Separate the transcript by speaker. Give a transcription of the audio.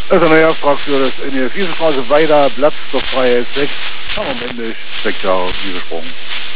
Speaker 1: Also eine Erstfrage für das in der 4. Straße weiter, Platz zur Freiheit 6, haben am Ende 6 Jahre wie besprochen.